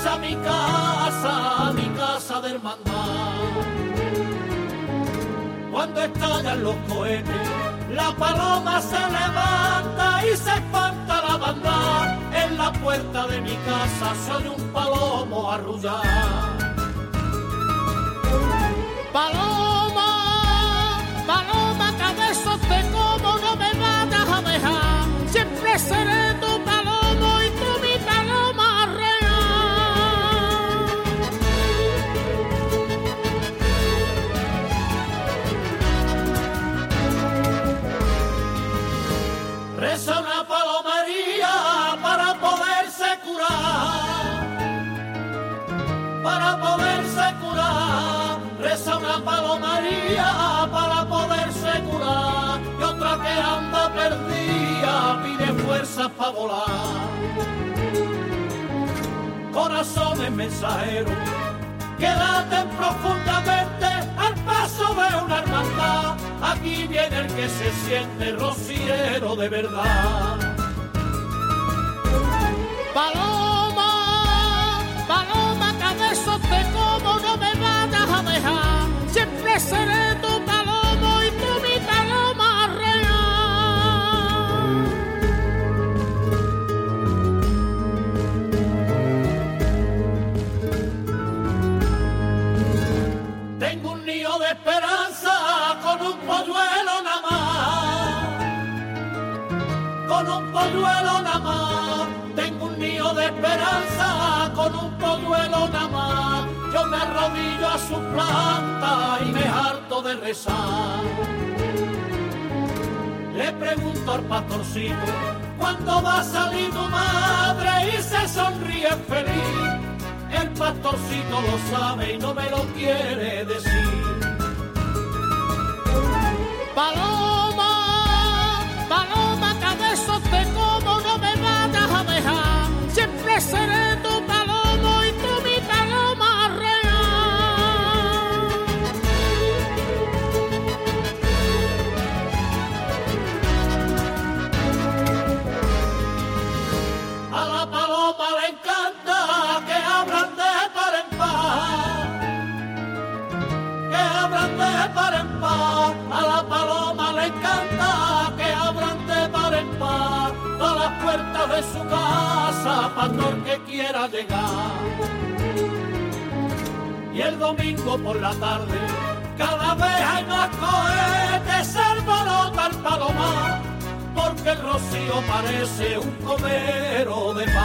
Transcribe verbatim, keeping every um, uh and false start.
a mi casa, a mi casa de hermandad. Cuando estallan los cohetes, la paloma se levanta y se espanta la banda. En la puerta de mi casa se oye un palomo arrullar. Paloma, paloma, cabezos de como no me vayas a dejar. Siempre seré tu palomo y tú mi paloma real. Reza una palomería para poderse curar, para poderse curar. Reza una palomería para poderse curar, y otra que anda perdida pide fuerzas para volar. Corazones mensajeros que laten profundamente al paso de una hermandad. Aquí viene el que se siente rociero de verdad. Paloma, paloma, cabezos de como no me vayas a dejar. Siempre seré tu palomo y tú mi paloma real. Tengo un nido de esperanza con un polluelo nada más, con un polluelo nada más. Tengo un nido de esperanza con un polluelo nada más. Yo me arrodillo a su planta y me harto de rezar. Le pregunto al pastorcito cuándo va a salir tu madre y se sonríe feliz. El pastorcito lo sabe y no me lo quiere decir. Paloma, paloma, cabezos de como no me vayas a dejar. Siempre seré tu palomo y tú mi paloma real. A la paloma le encanta que hablan de par en par, que hablan de par en par. A la paloma le encanta que hablan de par en par. Todas las puertas de su casa para todo el que quiera llegar. Y el domingo por la tarde cada vez hay más cohetes, se alborota el palomar, porque el rocío parece un comero de mar.